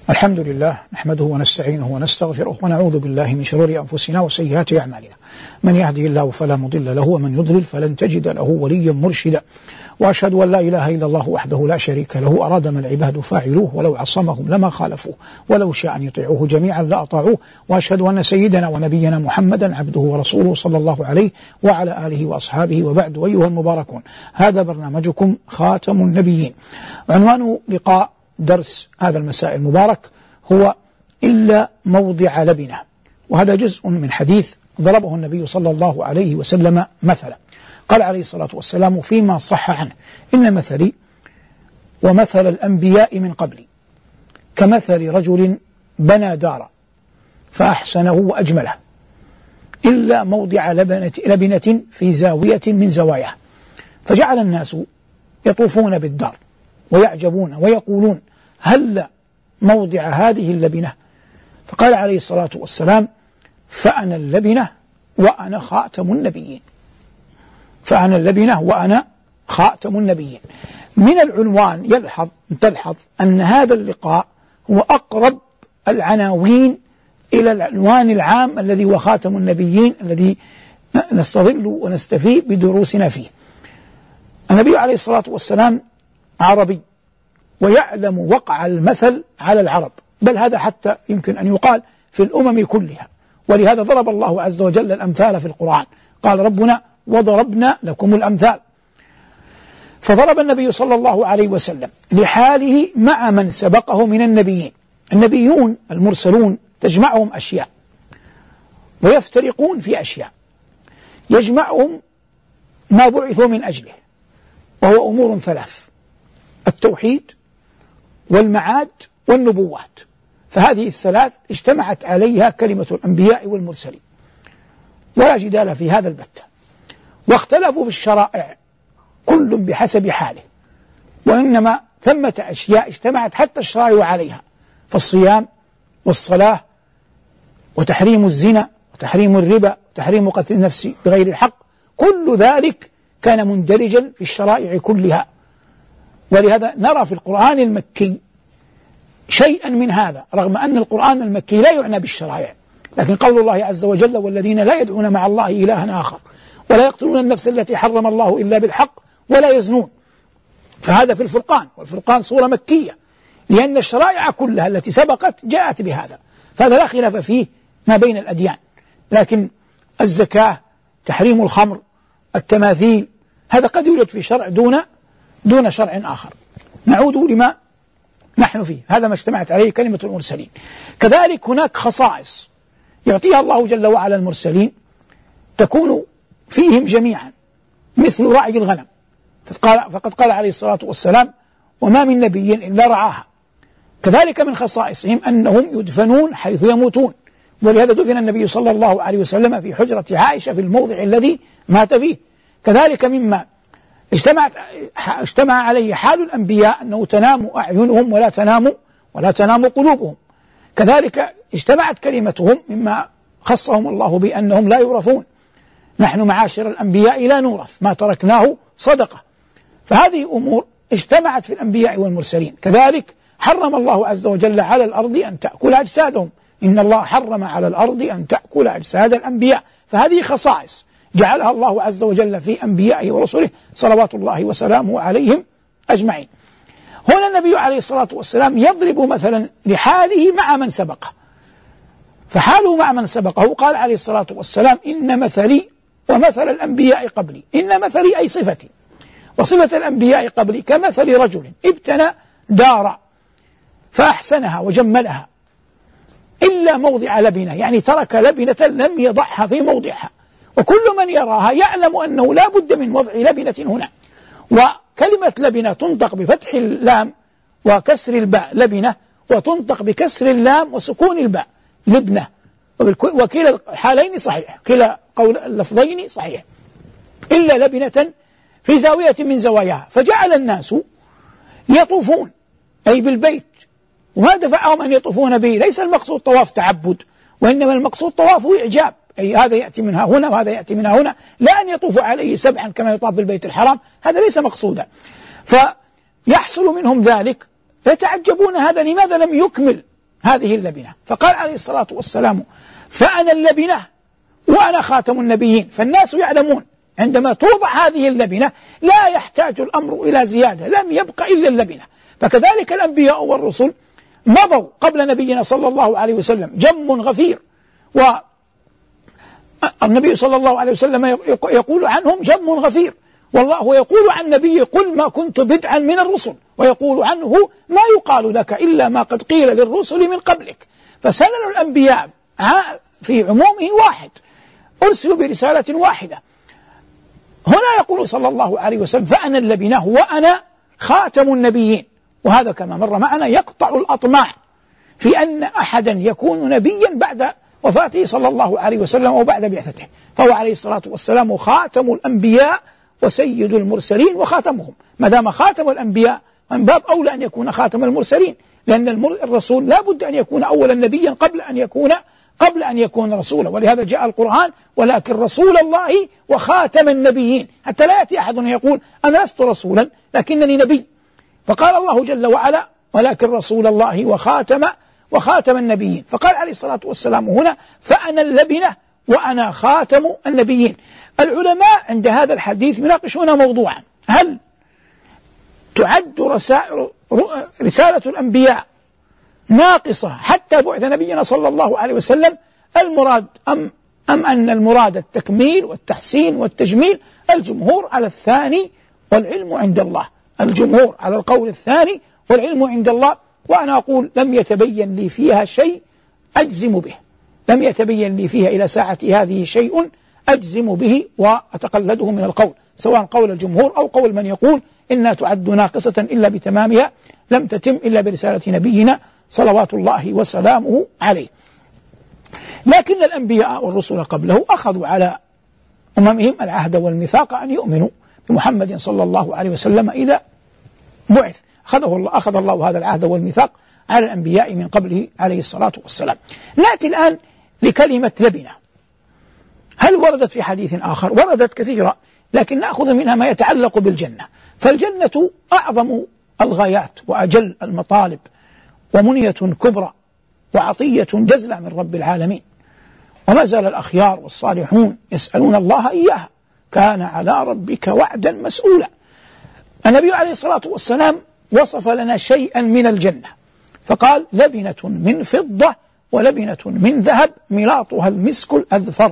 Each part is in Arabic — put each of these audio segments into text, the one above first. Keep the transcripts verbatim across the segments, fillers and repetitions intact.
الحمد لله نحمده ونستعينه ونستغفره ونعوذ بالله من شرور أنفسنا وسيئات أعمالنا. من يهدي الله فلا مضل له ومن يضلل فلن تجد له وليا مرشدا. وأشهد أن لا إله إلا الله وحده لا شريك له أراد ما العباد فاعلوه ولو عصمهم لما خالفوه ولو شاء أن يطيعوه جميعا لأطاعوه. وأشهد أن سيدنا ونبينا محمدا عبده ورسوله صلى الله عليه وعلى آله وأصحابه وبعد. أيها المباركون، هذا برنامجكم خاتم النبيين. عنوان لقاء درس هذا المساء المبارك هو إلا موضع لبنة، وهذا جزء من حديث ضربه النبي صلى الله عليه وسلم مثلا. قال عليه الصلاة والسلام فيما صح عنه: إن مثلي ومثل الأنبياء من قبلي كمثل رجل بنى دارا فأحسنه وأجمله إلا موضع لبنة, لبنة في زاوية من زواياه، فجعل الناس يطوفون بالدار ويعجبون ويقولون: هل موضع هذه اللبنة؟ فقال عليه الصلاة والسلام: فأنا اللبنة وأنا خاتم النبيين. فأنا اللبنة وأنا خاتم النبيين. من العنوان يلحظ تلحظ أن هذا اللقاء هو أقرب العناوين إلى العنوان العام الذي هو خاتم النبيين، الذي نستظل ونستفيد بدروسنا فيه. النبي عليه الصلاة والسلام عربي ويعلم وقع المثل على العرب، بل هذا حتى يمكن أن يقال في الأمم كلها، ولهذا ضرب الله عز وجل الأمثال في القرآن. قال ربنا: وضربنا لكم الأمثال. فضرب النبي صلى الله عليه وسلم لحاله مع من سبقه من النبيين. النبيون المرسلون تجمعهم أشياء ويفترقون في أشياء. يجمعهم ما بعثوا من أجله، وهو أمور ثلاث: التوحيد والمعاد والنبوات. فهذه الثلاث اجتمعت عليها كلمة الأنبياء والمرسلين، ولا جدال في هذا البتة. واختلفوا في الشرائع كل بحسب حاله، وإنما ثمة أشياء اجتمعت حتى الشرائع عليها، فالصيام والصلاة وتحريم الزنا وتحريم الربا وتحريم قتل النفس بغير الحق، كل ذلك كان مندرجا في الشرائع كلها. ولهذا نرى في القرآن المكي شيئا من هذا، رغم أن القرآن المكي لا يعنى بالشرائع، لكن قول الله عز وجل: والذين لا يدعون مع الله إلها آخر ولا يقتلون النفس التي حرم الله إلا بالحق ولا يزنون. فهذا في الفرقان، والفرقان صورة مكية، لأن الشرائع كلها التي سبقت جاءت بهذا، فهذا لا خلاف فيه ما بين الأديان. لكن الزكاة، تحريم الخمر، التماثيل، هذا قد يوجد في شرع دون دون شرع آخر. نعود لما نحن فيه، هذا ما اجتمعت عليه كلمة المرسلين. كذلك هناك خصائص يعطيها الله جل وعلا المرسلين تكون فيهم جميعا، مثل رعي الغنم، فقد قال عليه الصلاة والسلام: وما من نبي إلا رعاها. كذلك من خصائصهم أنهم يدفنون حيث يموتون، ولهذا دفن النبي صلى الله عليه وسلم في حجرة عائشة في الموضع الذي مات فيه. كذلك مما اجتمعت اجتمع عليه حال الأنبياء أنه تنام أعينهم ولا تنام ولا تنام قلوبهم. كذلك اجتمعت كلمتهم مما خصهم الله بأنهم لا يورثون: نحن معاشر الأنبياء لا نورث، ما تركناه صدقة. فهذه أمور اجتمعت في الأنبياء والمرسلين. كذلك حرم الله عز وجل على الأرض أن تأكل أجسادهم، إن الله حرم على الأرض أن تأكل أجساد الأنبياء. فهذه خصائص جعلها الله عز وجل في أنبيائه ورسله صلوات الله وسلامه عليهم أجمعين. هنا النبي عليه الصلاة والسلام يضرب مثلا لحاله مع من سبقه، فحاله مع من سبقه قال عليه الصلاة والسلام: إن مثلي ومثل الأنبياء قبلي. إن مثلي أي صفتي، وصفة الأنبياء قبلي كمثل رجل ابتنى دارا فأحسنها وجملها إلا موضع لبنة، يعني ترك لبنة لم يضعها في موضعها، وكل من يراها يعلم أنه لا بد من وضع لبنة هنا. وكلمة لبنة تنطق بفتح اللام وكسر الباء لبنة، وتنطق بكسر اللام وسكون الباء لبنة، وكلا الحالين صحيح، كلا قول اللفظين صحيح. إلا لبنة في زاوية من زواياها، فجعل الناس يطوفون أي بالبيت. وما دفعهم أن يطوفون به؟ ليس المقصود طواف تعبد، وإنما المقصود طواف إعجاب، أي هذا يأتي منها هنا وهذا يأتي منها هنا، لا أن يطوف عليه سبعا كما يطاف بالبيت الحرام، هذا ليس مقصودا. فيحصل منهم ذلك، يتعجبون هذا لماذا لم يكمل هذه اللبنة، فقال عليه الصلاة والسلام فأنا اللبنة وأنا خاتم النبيين. فالناس يعلمون عندما توضع هذه اللبنة لا يحتاج الأمر إلى زيادة، لم يبق إلا اللبنة. فكذلك الأنبياء والرسل مضوا قبل نبينا صلى الله عليه وسلم جم غفير، والنبي صلى الله عليه وسلم يقول عنهم جم غفير، والله يقول عن نبيه قل ما كنت بدعا من الرسل، ويقول عنه ما يقال لك إلا ما قد قيل للرسل من قبلك. فسنن الأنبياء في عمومه واحد، أرسلوا برسالة واحدة. هنا يقول صلى الله عليه وسلم فأنا اللبنة وأنا خاتم النبيين، وهذا كما مر معنا يقطع الأطماع في أن أحدا يكون نبيا بعد وفاته صلى الله عليه وسلم وبعد بعثته، فهو عليه الصلاة والسلام خاتم الأنبياء وسيد المرسلين وخاتمهم. ما دام خاتم الأنبياء من باب أولى أن يكون خاتم المرسلين، لأن الرسول لا بد أن يكون أولا نبيا قبل أن يكون قبل أن يكون رسولا، ولهذا جاء القرآن ولكن رسول الله وخاتم النبيين، حتى لا يأتي أحد يقول أنا لست رسولا لكنني نبي. فقال الله جل وعلا ولكن رسول الله وخاتم وخاتم النبيين. فقال عليه الصلاة والسلام هنا فأنا اللبنة وأنا خاتم النبيين. العلماء عند هذا الحديث يناقشون موضوعا: هل تعد رسائل رسالة الأنبياء ناقصة حتى بعث نبينا صلى الله عليه وسلم المراد أم, أم أن المراد التكميل والتحسين والتجميل؟ الجمهور على الثاني والعلم عند الله، الجمهور على القول الثاني والعلم عند الله. وأنا أقول لم يتبين لي فيها شيء أجزم به، لم يتبين لي فيها إلى ساعة هذه شيء أجزم به وأتقلده من القول، سواء قول الجمهور أو قول من يقول إنها تعد ناقصة إلا بتمامها، لم تتم إلا برسالة نبينا صلوات الله وسلامه عليه. لكن الأنبياء والرسل قبله أخذوا على أممهم العهد والميثاق أن يؤمنوا بمحمد صلى الله عليه وسلم إذا بعث، أخذه الله أخذ الله هذا العهد والميثاق على الأنبياء من قبله عليه الصلاة والسلام. نأتي الآن لكلمة لبنة. هل وردت في حديث آخر؟ وردت كثيرا، لكن نأخذ منها ما يتعلق بالجنة. فالجنة أعظم الغايات وأجل المطالب ومنية كبرى وعطية جزلة من رب العالمين، وما زال الأخيار والصالحون يسألون الله إياها، كان على ربك وعدا مسؤولا. النبي عليه الصلاة والسلام وصف لنا شيئا من الجنة فقال لبنة من فضة ولبنة من ذهب ملاطها المسك الأذفر.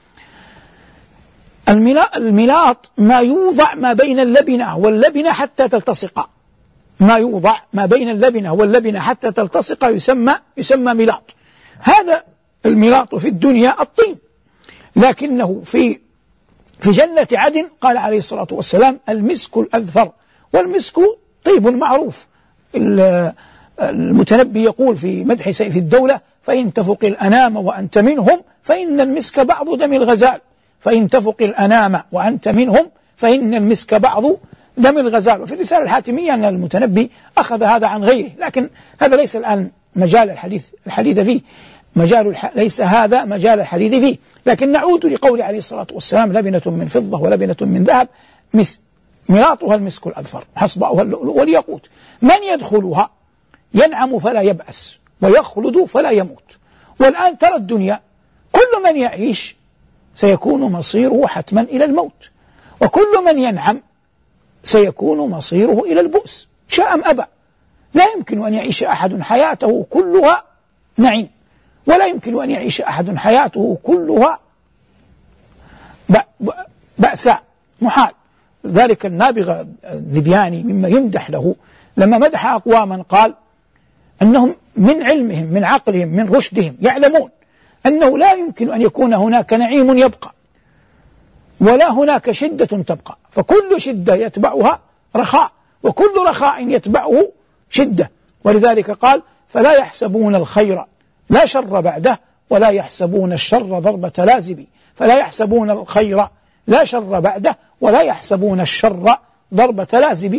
الملاط ما يوضع ما بين اللبنة واللبنة حتى تلتصق، ما يوضع ما بين اللبنة واللبنة حتى تلتصق يسمى يسمى ملاط. هذا الملاط في الدنيا الطين، لكنه في في جنة عدن قال عليه الصلاة والسلام المسك الأذفر. والمسك طيب معروف، المتنبي يقول في مدح سيف الدولة فإن تفق الأنام وأنت منهم فإن المسك بعض دم الغزال، فإن تفق الأنام وأنت منهم فإن المسك بعض دم الغزال. وفي الرسالة الحاتمية أن المتنبي أخذ هذا عن غيره، لكن هذا ليس الآن مجال الحديث الحديث فيه، مجال الح... ليس هذا مجال الحديث فيه. لكن نعود لقول عليه الصلاة والسلام لبنة من فضة ولبنة من ذهب مس... ملاطها المسك الأذفر حصباؤها اللؤلؤ والياقوت. من يدخلها ينعم فلا يبأس ويخلد فلا يموت. والآن ترى الدنيا كل من يعيش سيكون مصيره حتما إلى الموت، وكل من ينعم سيكون مصيره إلى البؤس شاء أم أبى. لا يمكن أن يعيش أحد حياته كلها نعيم، ولا يمكن أن يعيش أحد حياته كلها بأساء، محال. ذلك النابغة الذبياني مما يمدح له لما مدح أقواما قال أنهم من علمهم من عقلهم من رشدهم يعلمون أنه لا يمكن أن يكون هناك نعيم يبقى ولا هناك شدة تبقى، فكل شدة يتبعها رخاء وكل رخاء يتبعه شدة. ولذلك قال فلا يحسبون الخير لا شر بعده ولا يحسبون الشر ضربة لازم، فلا يحسبون الخير لا شر بعده ولا يحسبون الشر ضربة لازم.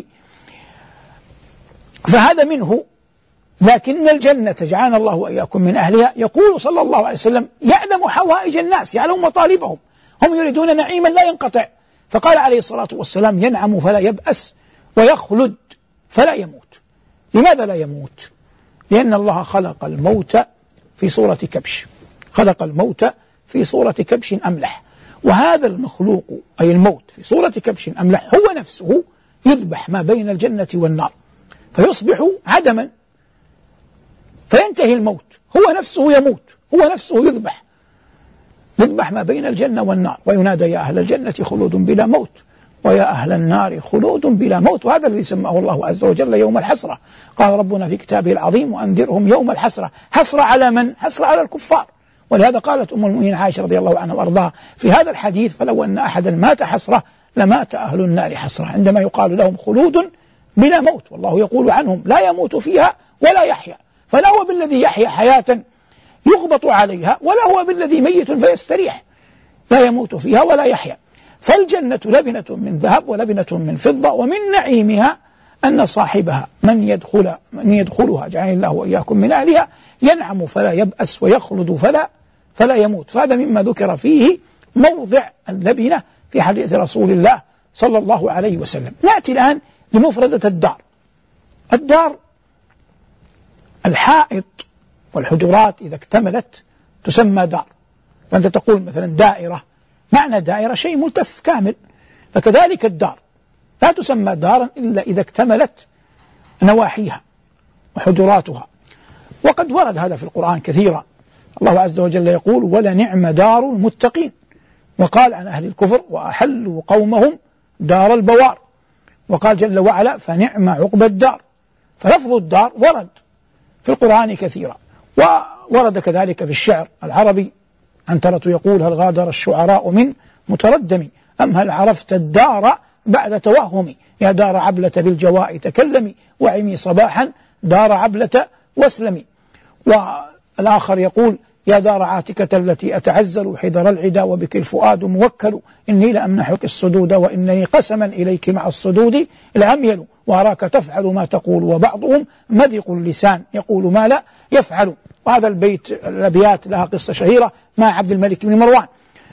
فهذا منه. لكن الجنة جعلنا الله وإياكم من أهلها يقول صلى الله عليه وسلم يعلم حوائج الناس يعلم مطالبهم، هم يريدون نعيما لا ينقطع. فقال عليه الصلاة والسلام ينعم فلا يبأس ويخلد فلا يموت. لماذا لا يموت؟ لأن الله خلق الموت في صورة كبش، خلق الموت في صورة كبش أملح، وهذا المخلوق أي الموت في صورة كبش أملح هو نفسه يذبح ما بين الجنة والنار فيصبح عدما، فينتهي الموت، هو نفسه يموت، هو نفسه يذبح، يذبح ما بين الجنة والنار، وينادى يا أهل الجنة خلود بلا موت ويا أهل النار خلود بلا موت. وهذا الذي سماه الله عز وجل يوم الحسرة. قال ربنا في كتابه العظيم وأنذرهم يوم الحسرة. حسرة على من؟ حسرة على الكفار. ولهذا قالت أم المؤمنين عائشة رضي الله عنها وأرضاها في هذا الحديث فلو أن أحدا مات حسرة لمات أهل النار حسرة، عندما يقال لهم خلود بلا موت، والله يقول عنهم لا يموت فيها ولا يحيا، فلا هو بالذي يحيا حياة يغبط عليها ولا هو بالذي ميت فيستريح، لا يموت فيها ولا يحيا. فالجنة لبنة من ذهب ولبنة من فضة، ومن نعيمها أن صاحبها من يدخل من يدخلها جعلني الله وإياكم من أهلها ينعم فلا يبأس ويخلد فلا فلا يموت. فهذا مما ذكر فيه موضع اللبنة في حديث رسول الله صلى الله عليه وسلم. نأتي الآن لمفردة الدار. الدار الحائط والحجرات إذا اكتملت تسمى دار، فأنت تقول مثلا دائرة، معنى دائرة شيء ملتف كامل، فكذلك الدار لا تسمى دارا إلا إذا اكتملت نواحيها وحجراتها. وقد ورد هذا في القرآن كثيرا، الله عز وجل يقول ولنعم دار المتقين، وقال عن أهل الكفر وأحلوا قومهم دار البوار، وقال جل وعلا فنعم عقبى الدار. فلفظ الدار ورد في القرآن كثيرا، وورد كذلك في الشعر العربي. عنترة يقول هل غادر الشعراء من متردم أم هل عرفت الدار بعد توهمي، يا دار عبلة بالجواء تكلمي وعمي صباحا دار عبلة واسلمي. والآخر يقول يا دار عاتكة التي أتعزل حذر العدا وبك الفؤاد موكل، إني لأمنحك الصدود وإنني قسما إليك مع الصدود لأميل، وأراك تفعل ما تقول وبعضهم مذق اللسان يقول ما لا يفعل. وهذا البيت الأبيات لها قصة شهيرة مع عبد الملك بن مروان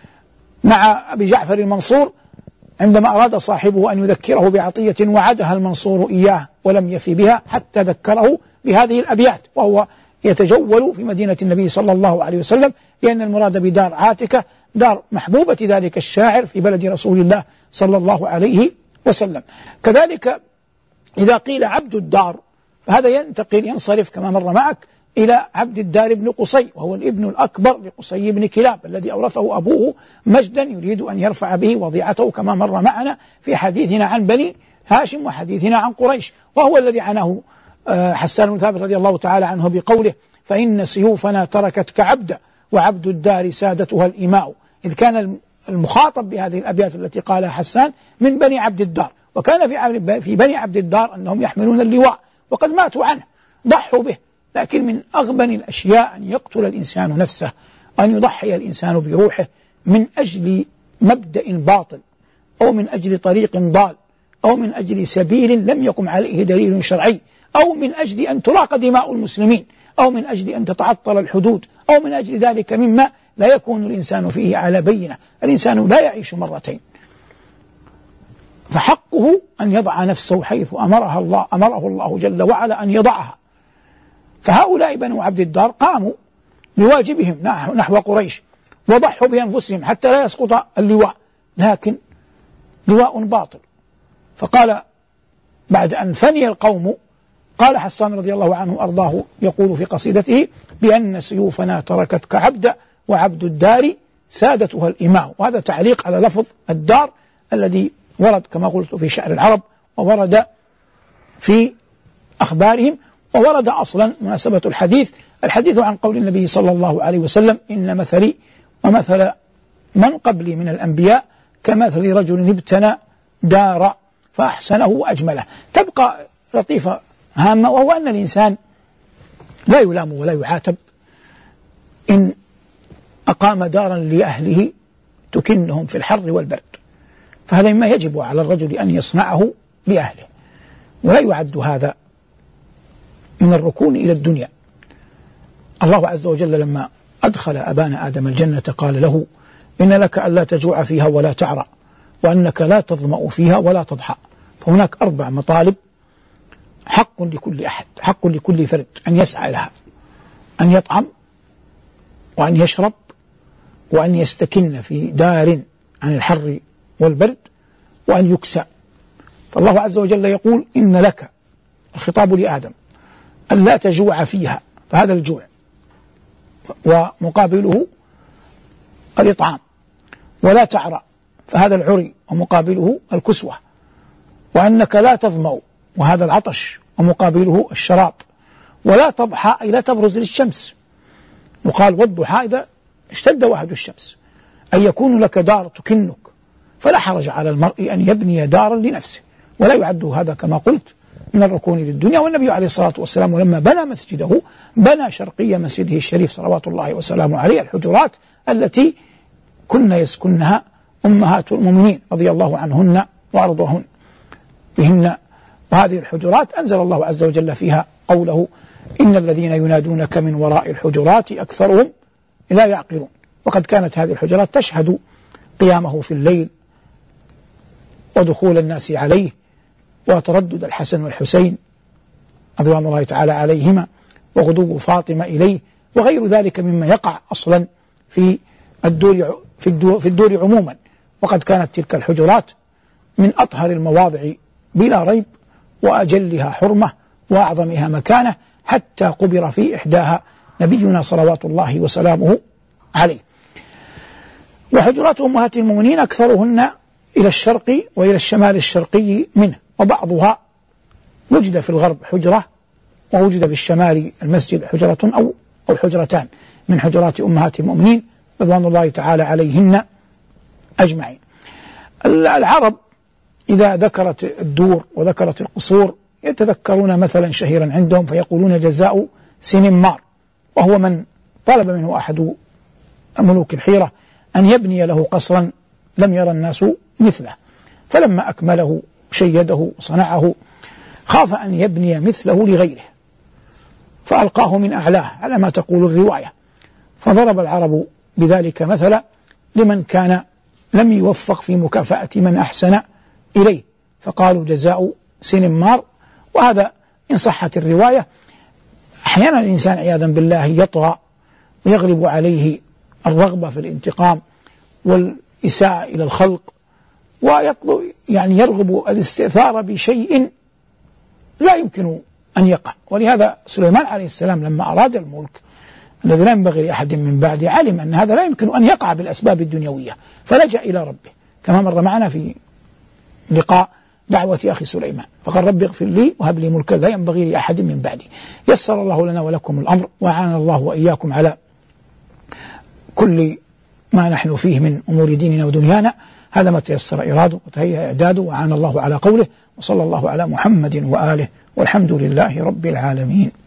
مع أبي جعفر المنصور، عندما أراد صاحبه أن يذكره بعطية وعدها المنصور إياه ولم يفي بها حتى ذكره بهذه الأبيات، وهو يتجول في مدينة النبي صلى الله عليه وسلم، لأن المراد بدار عاتكة دار محبوبة ذلك الشاعر في بلد رسول الله صلى الله عليه وسلم. كذلك إذا قيل عبد الدار فهذا ينتقل ينصرف كما مر معك إلى عبد الدار بن قصي، وهو الابن الأكبر لقصي بن كلاب الذي أورثه أبوه مجدا يريد أن يرفع به وضيعته كما مر معنا في حديثنا عن بني هاشم وحديثنا عن قريش، وهو الذي عناه حسان بن ثابت رضي الله تعالى عنه بقوله فإن سيوفنا تركتك عبدا وعبد الدار سادتها الإماء، إذ كان المخاطب بهذه الأبيات التي قالها حسان من بني عبد الدار، وكان في في بني عبد الدار أنهم يحملون اللواء وقد ماتوا عنه ضحوا به. لكن من أغبن الأشياء أن يقتل الإنسان نفسه، أن يضحي الإنسان بروحه من أجل مبدأ باطل أو من أجل طريق ضال أو من أجل سبيل لم يقم عليه دليل شرعي، أو من أجل أن تراق دماء المسلمين، أو من أجل أن تتعطل الحدود، أو من أجل ذلك مما لا يكون الإنسان فيه على بينة. الإنسان لا يعيش مرتين، فحقه أن يضع نفسه حيث أمرها الله أمره الله جل وعلا أن يضعها. فهؤلاء بنو عبد الدار قاموا بواجبهم نحو قريش وضحوا بأنفسهم حتى لا يسقط اللواء، لكن لواء باطل. فقال بعد أن فني القوم قال حسان رضي الله عنه أرضاه يقول في قصيدته بأن سيوفنا تركتك عبدا وعبد الدار سادتها الإماء. وهذا تعليق على لفظ الدار الذي ورد كما قلت في شعر العرب وورد في أخبارهم، وورد أصلا مناسبة الحديث الحديث عن قول النبي صلى الله عليه وسلم إن مثلي ومثل من قبلي من الأنبياء كمثل رجل ابتنى دار فأحسنه وأجمله. تبقى لطيفة هامة، وهو أن الإنسان لا يلام ولا يعاتب إن أقام دارا لأهله تكنهم في الحر والبرد، فهذا مما يجب على الرجل أن يصنعه لأهله، ولا يعد هذا من الركون إلى الدنيا. الله عز وجل لما أدخل أبانا آدم الجنة قال له إن لك ألا تجوع فيها ولا تعرى وأنك لا تظمأ فيها ولا تضحى. فهناك أربع مطالب حق لكل أحد، حق لكل فرد أن يسعى لها، أن يطعم وأن يشرب وأن يستكن في دار عن الحر والبرد وأن يكسى. فالله عز وجل يقول إن لك، الخطاب لآدم، أن لا تجوع فيها، فهذا الجوع ومقابله الإطعام، ولا تعرى، فهذا العري ومقابله الكسوة، وأنك لا تظمأ، وهذا العطش ومقابله الشراب، ولا تضحى أي لا تبرز للشمس. وقال والضحى إذا اشتد وهج الشمس، أن يكون لك دار تكنك، فلا حرج على المرء أن يبني دارا لنفسه، ولا يعد هذا كما قلت من الركون للدنيا. والنبي عليه الصلاة والسلام لما بنى مسجده بنى شرقي مسجده الشريف صلوات الله وسلامه عليه الحجرات التي كن يسكنها أمهات المؤمنين رضي الله عنهن وأرضاهن بهن. وهذه الحجرات أنزل الله عز وجل فيها قوله إن الذين ينادونك من وراء الحجرات أكثرهم لا يعقلون. وقد كانت هذه الحجرات تشهد قيامه في الليل ودخول الناس عليه وتردد الحسن والحسين رضوان الله تعالى عليهما وغدو فاطمة إليه وغير ذلك مما يقع أصلا في الدور في الدور, في الدور عموما. وقد كانت تلك الحجرات من أطهر المواضع بلا ريب وأجلها حرمة وأعظمها مكانة، حتى قبر في إحداها نبينا صلوات الله وسلامه عليه. وحجرات أمهات المؤمنين أكثرهن إلى الشرق وإلى الشمال الشرقي منه، وبعضها وجد في الغرب حجرة ووجد في الشمال المسجد حجرة أو أو حجرتان من حجرات أمهات المؤمنين رضوان الله تعالى عليهن أجمعين. العرب إذا ذكرت الدور وذكرت القصور يتذكرون مثلا شهيرا عندهم فيقولون جزاء سنمار، وهو من طلب منه أحد ملوك الحيرة أن يبني له قصرا لم يرى الناس مثله، فلما أكمله شيده وصنعه خاف أن يبني مثله لغيره فألقاه من أعلاه على ما تقول الرواية. فضرب العرب بذلك مثلا لمن كان لم يوفق في مكافأة من أحسن إليه، فقالوا جزاء سنمار. وهذا إن صحت الرواية أحيانا الإنسان عياذا بالله يطغى ويغلب عليه الرغبة في الانتقام والإساءة إلى الخلق، ويطلب يعني يرغب الاستئثار بشيء لا يمكن أن يقع. ولهذا سليمان عليه السلام لما أراد الملك الذي لا ينبغي لأحد من بعده علم أن هذا لا يمكن أن يقع بالأسباب الدنيوية، فلجأ إلى ربه كما مر معنا في لقاء دعوة أخي سليمان، فقال رب اغفر لي وهب لي ملكا لا ينبغي لأحد من بعدي. يسر الله لنا ولكم الأمر وأعان الله وإياكم على كل ما نحن فيه من أمور ديننا ودنيانا. هذا ما تيسر إراده وتهيأ إعداده، وعان الله على قوله، وصلى الله على محمد وآله، والحمد لله رب العالمين.